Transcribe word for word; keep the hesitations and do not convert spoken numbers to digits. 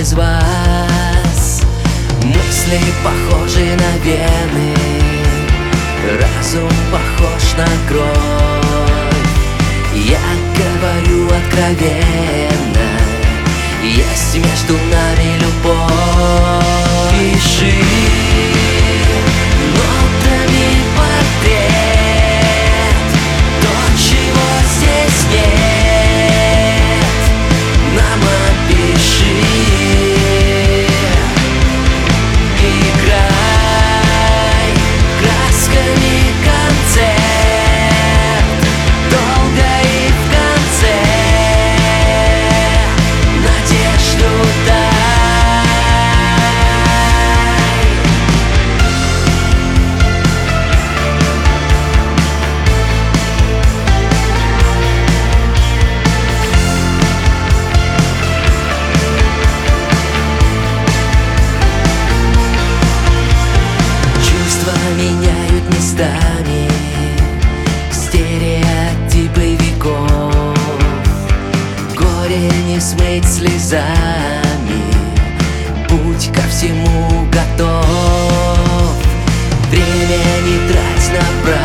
без вас. Мысли похожи на вены, разум похож на кровь. Я говорю откровенно, есть между нами любовь. Пиши нотами портрет, то, чего здесь нет. Нам опиши, играй красками концерт, долго и в конце надежду дай. Меняют местами стереотипы веков. Горе не смыть слезами, будь ко всему готов. Время не трать напрасно,